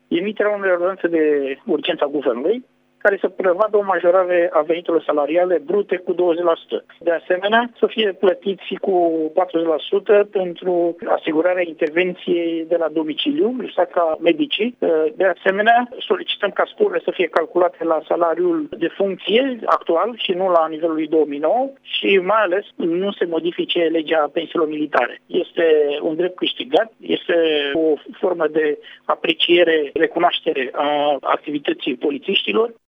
emiterea unei ordonanțe de urgență a guvernului, care să prevadă o majorare a veniturilor salariale brute cu 20%. De asemenea, să fie plătiți cu 40% pentru asigurarea intervenției de la domiciliu, lăsat ca medicii. De asemenea, solicităm ca spurile să fie calculate la salariul de funcție actual și nu la nivelul lui 2009 și mai ales nu se modifice legea pensiilor militare. Este un drept câștigat, este o formă de apreciere, recunoaștere a activității polițiștilor.